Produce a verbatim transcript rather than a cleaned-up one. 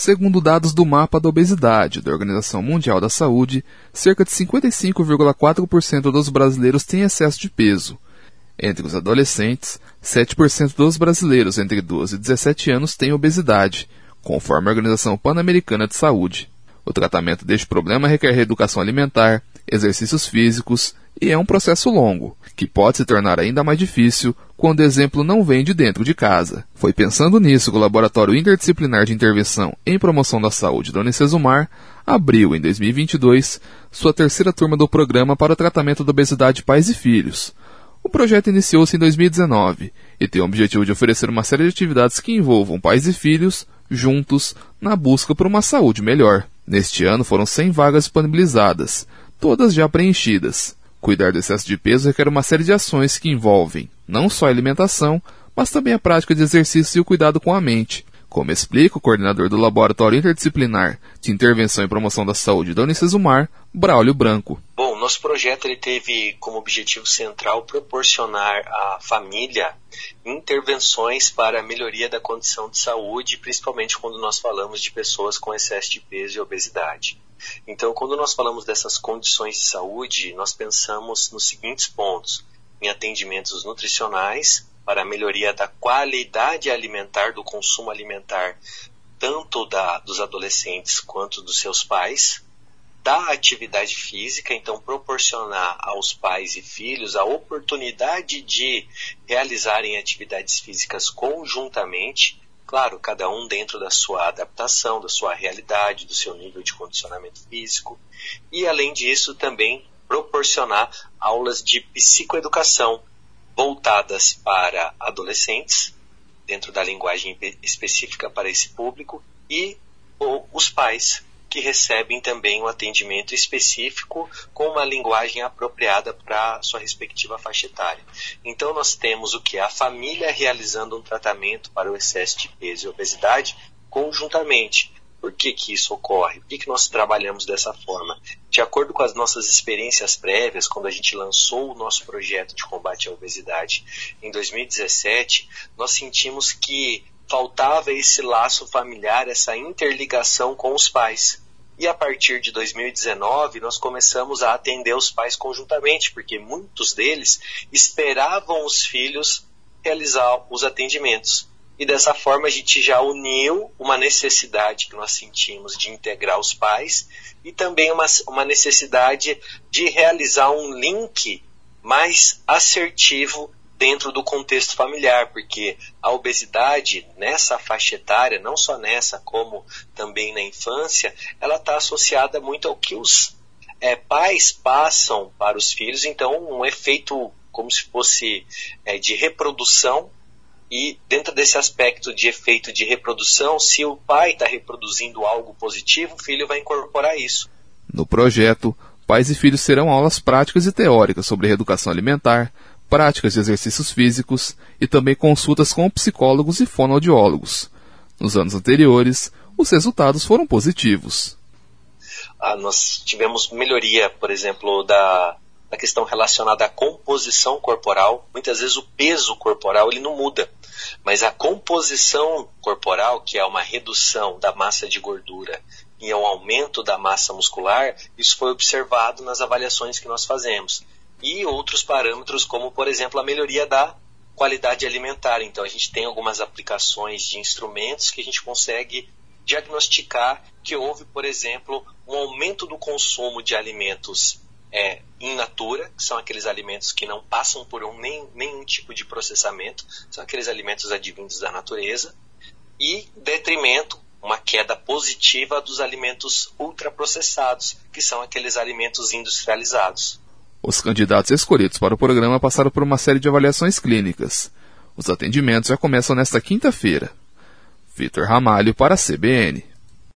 Segundo dados do Mapa da Obesidade da Organização Mundial da Saúde, cerca de cinquenta e cinco vírgula quatro por cento dos brasileiros têm excesso de peso. Entre os adolescentes, sete por cento dos brasileiros entre doze e dezessete anos têm obesidade, conforme a Organização Pan-Americana de Saúde. O tratamento deste problema requer reeducação alimentar, exercícios físicos e é um processo longo, que pode se tornar ainda mais difícil quando o exemplo não vem de dentro de casa. Foi pensando nisso que o Laboratório Interdisciplinar de Intervenção em Promoção da Saúde da Unicesumar abriu, em dois mil e vinte e dois, sua terceira turma do programa para o tratamento da obesidade de pais e filhos. O projeto iniciou-se em dois mil e dezenove e tem o objetivo de oferecer uma série de atividades que envolvam pais e filhos, juntos, na busca por uma saúde melhor. Neste ano foram cem vagas disponibilizadas, todas já preenchidas. Cuidar do excesso de peso requer uma série de ações que envolvem não só a alimentação, mas também a prática de exercício e o cuidado com a mente, como explica o coordenador do Laboratório Interdisciplinar de Intervenção e Promoção da Saúde da Unicesumar, Braulio Branco. Bom, nosso projeto ele teve como objetivo central proporcionar à família intervenções para a melhoria da condição de saúde, principalmente quando nós falamos de pessoas com excesso de peso e obesidade. Então, quando nós falamos dessas condições de saúde, nós pensamos nos seguintes pontos: em atendimentos nutricionais, para a melhoria da qualidade alimentar, do consumo alimentar, tanto da, dos adolescentes quanto dos seus pais, da atividade física, então proporcionar aos pais e filhos a oportunidade de realizarem atividades físicas conjuntamente, claro, cada um dentro da sua adaptação, da sua realidade, do seu nível de condicionamento físico, e além disso também proporcionar aulas de psicoeducação voltadas para adolescentes, dentro da linguagem específica para esse público, e ou, os pais, que recebem também um atendimento específico com uma linguagem apropriada para a sua respectiva faixa etária. Então nós temos o que? A família realizando um tratamento para o excesso de peso e obesidade conjuntamente. Por que que isso ocorre? Por que que nós trabalhamos dessa forma? De acordo com as nossas experiências prévias, quando a gente lançou o nosso projeto de combate à obesidade em dois mil e dezessete, nós sentimos que faltava esse laço familiar, essa interligação com os pais. E a partir de dois mil e dezenove, nós começamos a atender os pais conjuntamente, porque muitos deles esperavam os filhos realizar os atendimentos. E dessa forma a gente já uniu uma necessidade que nós sentimos de integrar os pais e também uma, uma necessidade de realizar um link mais assertivo dentro do contexto familiar, porque a obesidade nessa faixa etária, não só nessa, como também na infância, ela está associada muito ao que os é, pais passam para os filhos, então um efeito como se fosse é, de reprodução, e dentro desse aspecto de efeito de reprodução, se o pai está reproduzindo algo positivo, o filho vai incorporar isso. No projeto, pais e filhos terão aulas práticas e teóricas sobre reeducação alimentar, práticas de exercícios físicos e também consultas com psicólogos e fonoaudiólogos. Nos anos anteriores, os resultados foram positivos. Ah, nós tivemos melhoria, por exemplo, da, da questão relacionada à composição corporal. Muitas vezes o peso corporal ele não muda, mas a composição corporal, que é uma redução da massa de gordura e um aumento da massa muscular, isso foi observado nas avaliações que nós fazemos. E outros parâmetros, como, por exemplo, a melhoria da qualidade alimentar. Então, a gente tem algumas aplicações de instrumentos que a gente consegue diagnosticar que houve, por exemplo, um aumento do consumo de alimentos é, in natura, que são aqueles alimentos que não passam por um, nem, nenhum tipo de processamento, são aqueles alimentos advindos da natureza, e detrimento, uma queda positiva dos alimentos ultraprocessados, que são aqueles alimentos industrializados. Os candidatos escolhidos para o programa passaram por uma série de avaliações clínicas. Os atendimentos já começam nesta quinta-feira. Vitor Ramalho para a C B N.